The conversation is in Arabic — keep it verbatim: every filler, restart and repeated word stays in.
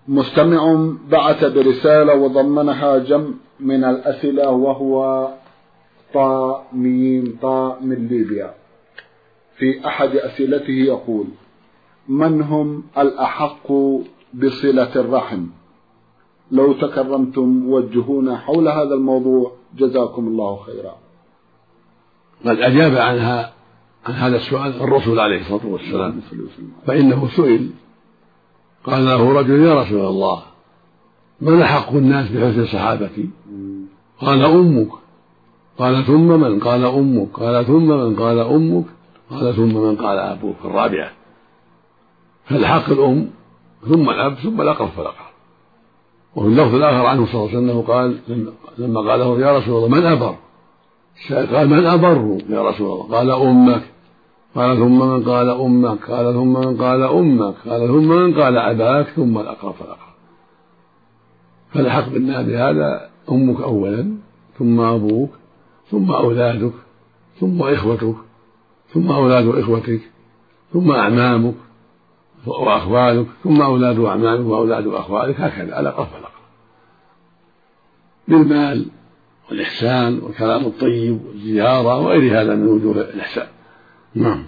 مستمع بعث برسالة وضمنها جمع من الأسئلة، وهو طا ميم طا من ليبيا. في أحد أسئلته يقول: من هم الأحق بصلة الرحم؟ لو تكرمتم وجهونا حول هذا الموضوع جزاكم الله خيرا. قد أجاب عنها عن هذا السؤال الرسول عليه الصلاة والسلام، فإنه سئل قال له رجل: يا رسول الله، من أحق الناس بحسن صحابتي؟ قال: أمك. قال: ثم من؟ قال: أمك. قال: ثم من؟ قال: أمك. قال: ثم من؟ قال: أبوك. الرابعة. فالحق الأم، ثم الأب، ثم الأقرب فالأقرب. وفي اللفظ الآخر عنه صلى الله عليه وسلم قال لما قال له: يا رسول الله، من أبر؟ قال: من أبر يا رسول الله؟ قال: أمك. قال: ثم من؟ قال: أمك. قال: ثم من؟ قال: أمك. قال: ثم من؟ قال: أباك. ثم الأقرب فالأقرب. فالحق بالناس بهذا أمك أولا، ثم أبوك، ثم أولادك، ثم إخوتك، ثم أولاد إخوتك، ثم أعمامك وأخوالك، ثم أولاد أعمامك وأولاد أخوالك، هكذا على قف الأقرب، بالمال والإحسان والكلام الطيب والزيارة وغير هذا من وجوه الإحسان. نعم.